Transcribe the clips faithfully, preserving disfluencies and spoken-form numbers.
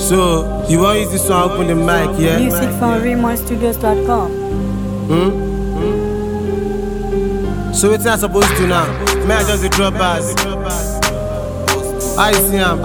So, you want to use this one, open the mic, yeah? Music from Remon Studios dot com. Hmm? So, what's I supposed to do now? May I just drop bars? I see him.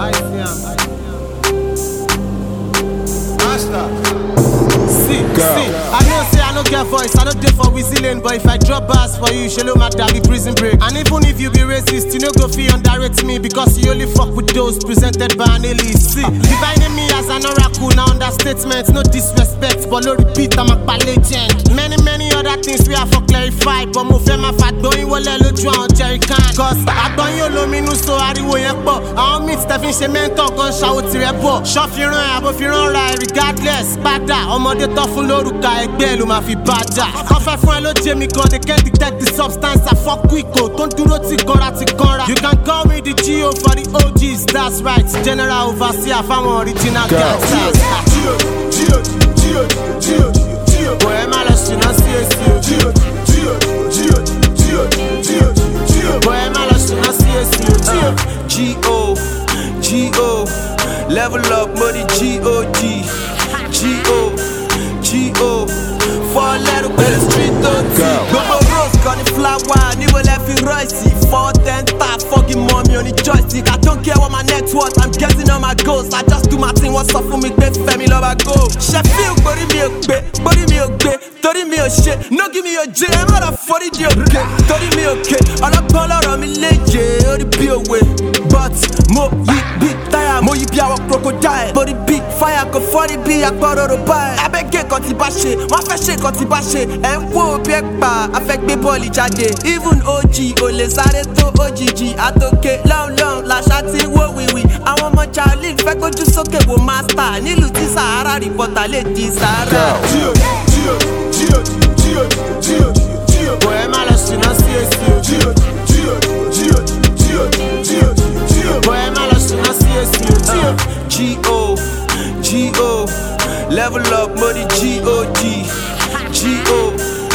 Master. See, Girl. see, I know say I don't get voice, I don't do for whistling, but if I drop bars for you, she'll matter be prison break. And even if you be racist, you know go feel underrate me because you only fuck with those presented by an elite. See, dividing me as an oracle, now understatements, no disrespect, but no repeat, I'm a legend. Many, many other things we have to clarify, but move my fat going well, look on Jerry Khan. Cause I don't you know me, no so I do it, but I'll meet Stephen Shemento, gun shout to report. Shop your run, I will feel right, regardless, bada, I'm on the top of Loruka, Egbe, Luma fi bada. Offer for hello, Jamie, God, they can't detect the substance, I fuck quick, don't do not take on You can call me the G O for the O Gs, that's right. General Overseer, I'm original gangsters. Gio, Gio, Gio, Gio, Gio. Boy, I'm a lost in a C S U. Gio, Gio, Gio, Gio, Gio, Gio. Boy, I'm a lost in a C S U. G O, G O, level up, money G O D. G O, G O, four letter with the street O T. Go Rose, got the flower, ni will left it ricey. Four ten tap, fucking mommy on the joystick. I don't care what my net worth, I'm getting on my goals. I just do my thing, what's up for me, baby, family love I go. Sheffield, body me a bit, body me a bit, thirty me a shit. No give me a J, I'm out of forty G, okay, thirty me okay. All the color on me leg, yeah, all the be away. But, mo, you big tire, mo, you be our crocodile. Body big fire, go forty B, I got all the pie. I beg get got the bache, one fresh shake got the bache. And whoa, big bar, affect me body jade. Even O G, ole sare to O G G. I took it long, long, la shati, wo, we, we. I want my child, fake go just okay, wo master. Ni luti Sahara, reporter, lady Sahara. Gio, Gio, Gio, Gio, Gio, Gio. Boy, I'm a lost in a C S U. Gio, Gio, Gio, Gio, Gio, Gio. Boy, I'm a lost in a C S U. G O, G O, level up, money G O D. G O,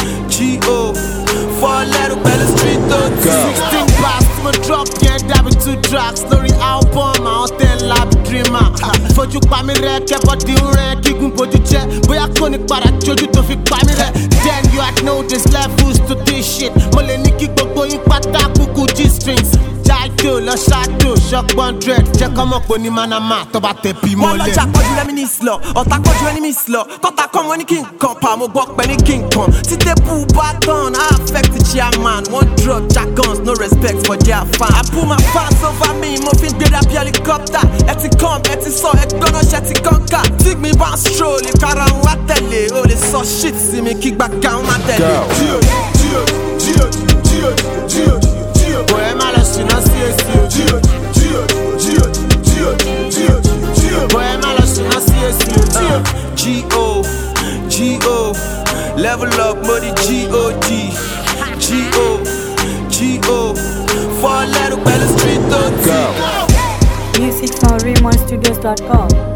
G O, four letter by the street O T. Sixteen bars to my drop, yeah, that be two tracks. Story album, I don't tell lab dreamer. Fojú pa mi rẹ, kẹ́kọ̀ọ́ di ń rẹ, kígun bójú jẹ́. Bóyá kò ní padà jójú tó fi pa mi rẹ. Then you had know there's levels to this shit. Mo lè ní kí gbogbo yín pátá kúkú G-strings. Jaido, lọ ṣáàdò, shock one dread. Jẹ́ kọ́ mọ̀ pé ní manama tó bá tẹ̀ bí mọ́lẹ̀. Wọ́n lọ́jà kọjú lẹ́mí ní ìsìlọ̀, ọ̀tá kọjú ẹni mi ìsìlọ̀. Kọ́ta kan wọ́n ní kí n kan pa, mo gbọ́ pẹ́ ní kí n kan. Títẹ́ bú bá tán, I affect the chairman. One drug, jargons, no respect for their fan. I put my fans over me, mo fi ń gbé dàbí helicopter. Ẹ ti come, ẹ ti sọ, ẹ gbọ́dọ̀ ṣe ti kọ́ńkà. Tí mi bá ń stroll, ìkara ń wá tẹ̀lé. O lè sọ shit sí mi kí gbàgbà ń má tẹ̀lé. Gio, Gio, Gio, Gio, Gio, Gio. Boy, I'm a lost in a C S U. Gio, Gio, Gio, Gio, Gio, Gio. Boy, I'm a lost in a C S U. G O, G O, level up, money G O D. G O, G O, four letter by the street O T. Music from Remon Studios dot com.